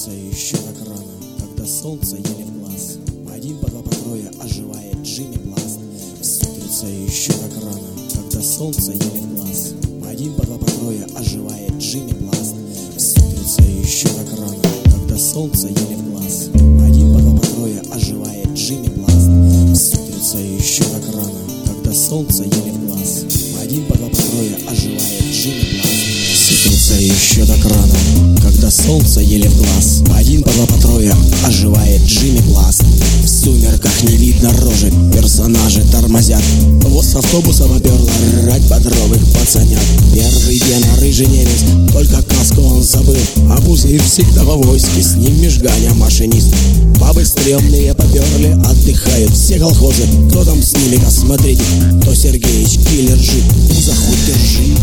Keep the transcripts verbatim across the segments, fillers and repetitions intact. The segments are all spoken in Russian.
Смотрится еще так рано, когда солнце еле в глаз. Один по два по трое оживает Джимми Бласт. Смотрится еще так рано, когда солнце еле в глаз. Один по два по трое оживает Джимми Бласт. Смотрится еще так рано, когда солнце еле в глаз. Один по два по трое оживает Джимми Бласт. Смотрится еще так рано, когда солнце еле в глаз. Один по два по трое оживает Джимми Бласт. Смотрится еще так рано, когда солнце еле в глаз. Один по два по трое оживает Джимми Бласт. В сумерках не видно рожек, персонажи тормозят. Воз автобуса поперло рать бодровых пацанят. Первый день рыжий немец, только каску он забыл. А пузырь всегда в авоське, с ним межганя машинист. Бабы стрёмные поперли, отдыхают все колхозы. Кто там с ними-ка, смотрите, то Сергеич киллер жив. Пузо хоть держи.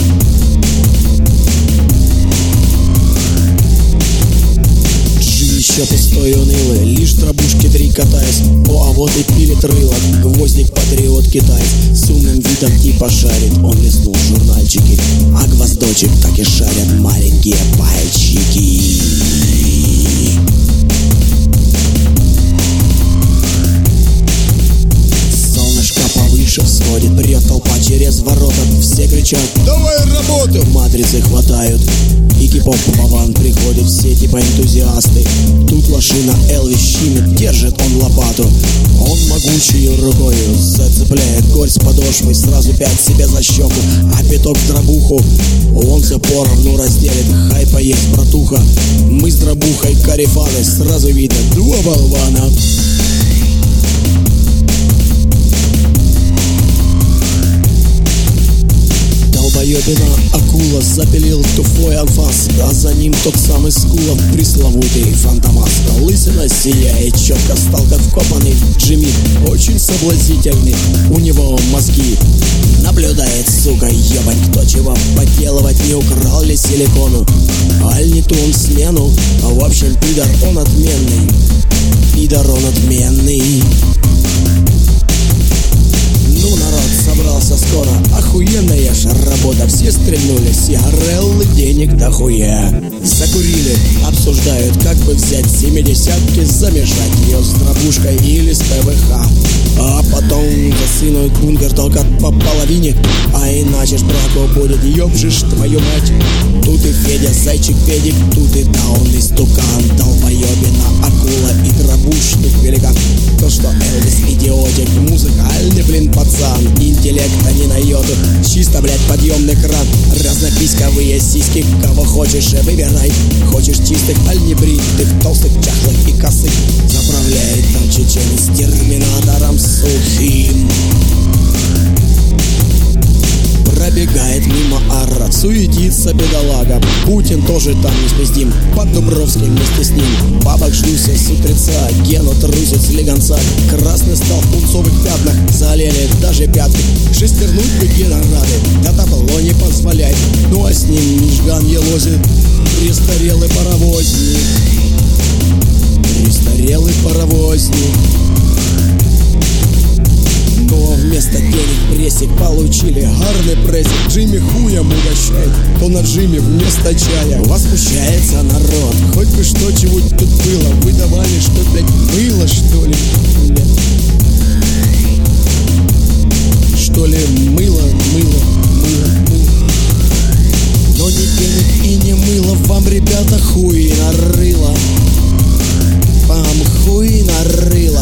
Еще пустой унылый, лишь тропушки три катаясь. О, а вот и пилит рыло, гвоздик патриот китаец. С умным видом типа шарит, он листнул журнальчики. А гвоздочек так и шарят маленькие пальчики. Солнышко повыше всходит, прет толпа через ворота. Все кричат: давай работу! Матрицы хватают. И кипов вован приходит, все типа энтузиасты. Тут лошина Элвис щимит, держит он лопату. Он могучей рукою зацепляет горсть подошвы. Сразу пять себе за щеку, а пяток в дробуху. Он все поровну разделит, хай поесть, братуха. Мы с дробухой карифаны, сразу видно два болвана. Долбоебина акула запилил туфой анфас, а за ним тот самый Скулов, пресловутый Фантомас. Лысина сияет, четко стал как вкопанный. Джимми очень соблазнительный, у него мозги. Наблюдает, сука, ебань, кто чего поделывать, не украл ли силикону, аль не ту он смену. А в общем, пидор он отменный, пидор он отменный. Ну, народ собрался скоро, охуенная ж работа. Все стрельнули, сигареллы, денег дохуя. Закурили, обсуждают, как бы взять семидесятки, замешать ее с дробушкой или с ПВХ. А потом засынут бункер только по половине. А иначе ж браку будет, ёбжишь твою мать. Тут и Федя, зайчик педик, тут и даун, и стукан. Долбоебина, акула и дробушник великан. То, что Элвис идиотик, музыкальный, блин, пацан. Интеллекта не на йоту, чисто, блядь, подъемный кран. Разнописковые сиськи, кого хочешь, выбирай. Хочешь чистых, аль не бритых, толстых, чахлых и косых. Заправляет там чеченец с терминатором сухим. Пробегает мимо Арра, суетится бедолага. Путин тоже там не спиздим, под Дубровским вместе с ним. Бабок ждуся с утреца, Гену трусит с легонца. Красный стал в пунцовых пятнах, залили даже пятки. Шестернуть бы Гена рады, да табло не позволяет. Ну а с ним Мижган елозит, престарелый паровозник. Престарелый паровозник. Но вместо денег прессик получили гарный прессик. Джимми хуем угощает, то на Джимми вместо чая. Возмущается народ, хоть бы что чего тут было. Выдавали, что, блядь, мыло, что ли, блядь. Что ли, мыло, мыло, мыло, мыло. Но ни денег и не мыло, вам, ребята, хуй нарыло. Вам хуй нарыло.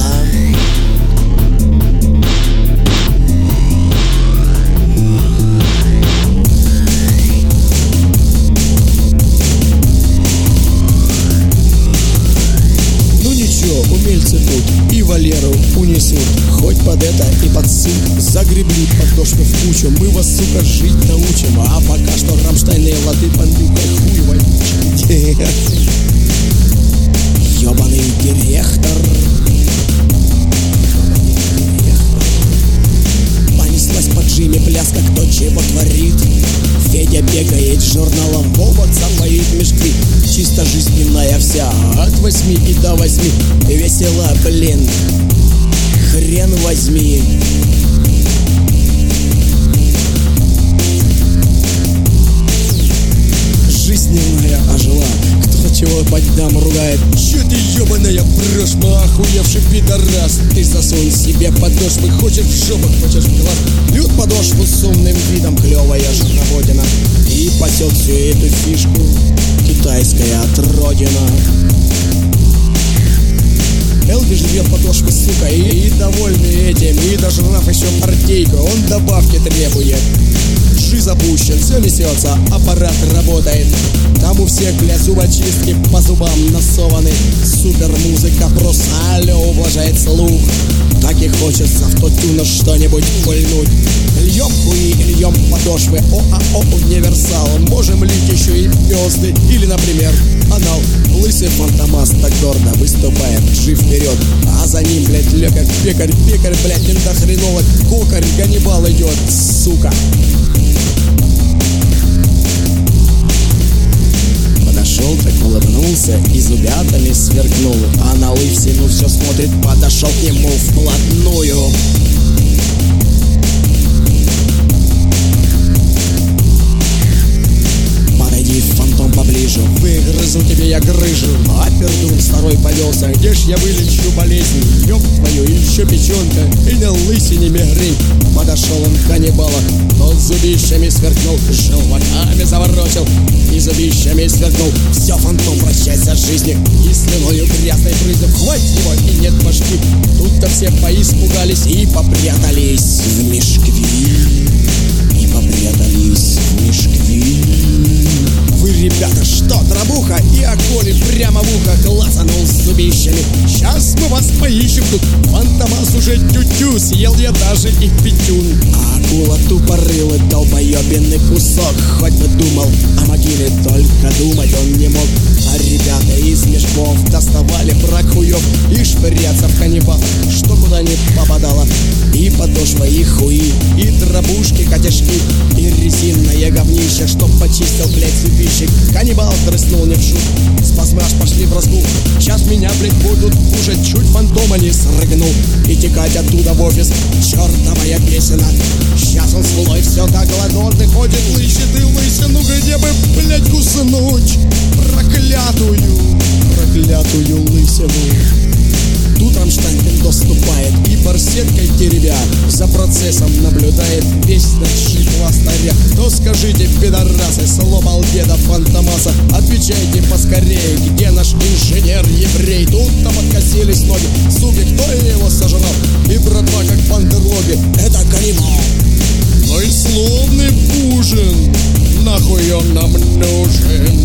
Умельцы тут и Валеру унесут, хоть под это и под ссыль. Загребли подошвы в кучу, мы вас, сука, жить научим. А пока что Рамштайны лады понюхай хуй вонючий. Ёбаный директор. Понеслась по Джимми пляска, кто чего творит. Федя бегает с журналом, Вова цапает мешки. Чисто жизненная вся, от восьми и до восьми. Весело, блин, хрен возьми. Жизненная ожила, кто После чего поддам ругает: че ты ебаная брошма, охуевший пидорас. Ты засунь себе подошвы, хочешь в жопу, хочешь в глаз. Льют подошву с умным видом, клевая жироводина. И пасет всю эту фишку китайская отродина. Элвиш жрет подошвы, сука, и, и довольный этим, и дожрав еще партейку, он добавки требует. Джи запущен, все несется, аппарат работает. Там у всех, бля, зубочистки по зубам насованы. Супер музыка, просто алло, ублажает слух. Так и хочется в тот тюнер что-нибудь пульнуть. Льем хуи, льем подошвы, ОАО универсал. Можем лить еще и звезды, или, например, анал. Лысый фантомас так гордо выступает, Джи вперед, а за ним, блядь, лекарь, пекарь, пекарь, блядь, эндохренолог, кокарь, Ганнибал идет, сука. Подошел, так улыбнулся и зубятами сверкнул, а на лысину все смотрит, подошел к нему вплотную. Подойди, фантом, поближе, выгрызу тебе я грыжу. А пердун второй повелся, где ж я вылечу болезнь? Ёб твою, еще печенка, и на лысине мигрень. Подошел он к Ганнибалу, тот зубищами сверкнул, желваками заворочил и зубищами сверкнул. Все, фантом, прощайся с жизнью, и слюною грязной брызнув, хватит его и нет башки. Тут-то все поиспугались и попрятались в мешки. И попрятались в мешки. Вы, ребята, что, дробуха? И Акуле прямо в ухо клацанул с зубищами. Сейчас мы вас поищем тут. Фантомас уже тю-тю, съел я даже и пятюн. А акула тупорылый, долбоебенный кусок. Хоть бы думал о могиле, только думать он не мог. А ребята из мешков доставали брак хуев и швыряться в Ганнибала, что куда ни попадало. И подошва, и хуи, и дробушки, котяшки, и резинное говнище, чтоб почистил, блядь, зубищик. Ганнибал дрыснул не в шут, спасмаж пошли в разгул. Сейчас меня, блядь, будут кушать, чуть фантома не срыгнул. И текать оттуда в офис, чертовая песена. Сейчас он злой, все так голодный ходит, лыщет и лысину, где бы, блядь, куснуть проклятую, проклятую лысину. Тут Рамштайн пиндос ступает и барсеткой теребя за процессом наблюдает весь ночи пластыря. То скажите, пидорасы, сломал деда Фантомаса, отвечайте поскорее, где наш инженер-еврей? Тут-то подкосились ноги, суки, кто его сожрал? И братва как бандерлоги, это Ганнибал. Ну и словный ужин, нахуй он нам нужен?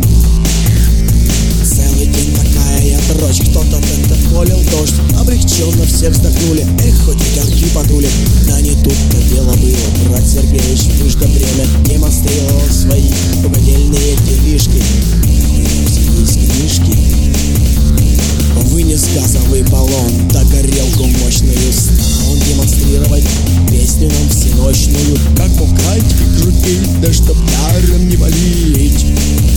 Целый день такая я дрочь, кто-то полил дождь, облегченно все вздохнули, эх, хоть ветерки подули. Да не тут-то дело было, брат Сергеич в нужное время демонстрировал свои богадельные делишки. Нахуй из книжки вынес газовый баллон, да горелку мощную стал он демонстрировать песню нам всеночную, как пукать и крутить, да чтоб даром не валить.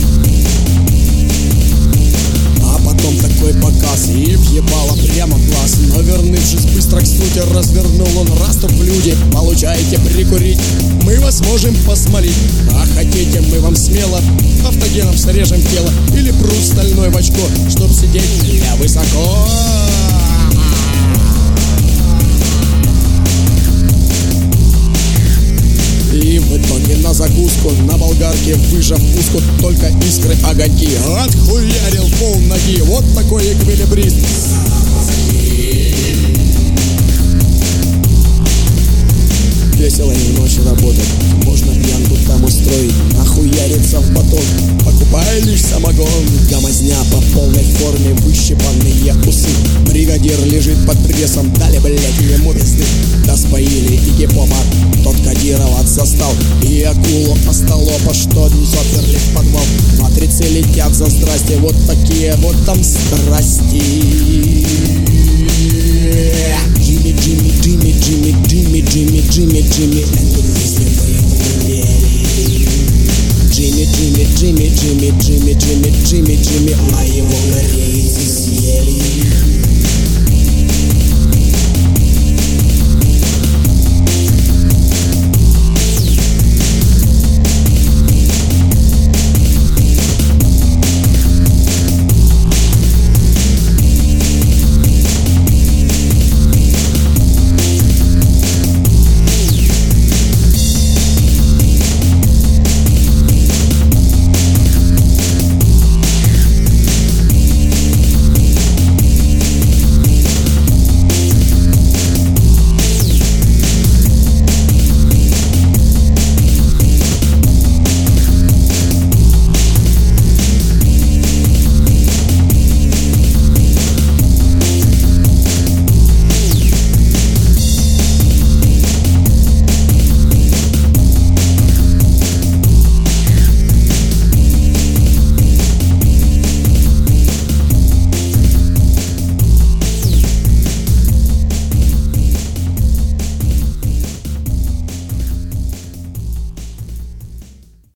Потом такой показ и въебало прямо в глаз. Но вернувшись быстро к сути, развернул он раступ в люди. Получаете прикурить, мы вас можем посмолить. А хотите, мы вам смело автогеном срежем тело или прут стальной в очко, чтоб сидеть для высоко. И в итоге на закуску, на болгарке, выжав пуску, только искры огоньки, отхуярил пол ноги. Вот такой эквилибрист. Весело и ночью работать, можно пьянку там устроить, охуяриться в батон, покупая лишь самогон. Гамазня по полной форме, выщипанные усы. Бригадир лежит под прессом, дали, блядь, ему пизды. Да споили и гипопа, тот кодировать застал. И акулу остолопа, что несет верли в подвал. Матрицы летят за здрасте, вот такие вот там страсти. Джимми, Джимми, Джимми, Джимми, Джимми, Джимми, Джимми, Джимми, эту песню мы проверили. Джимми, Джимми, Джимми, Джимми, Джимми, Джимми, Джимми, Джимми, а его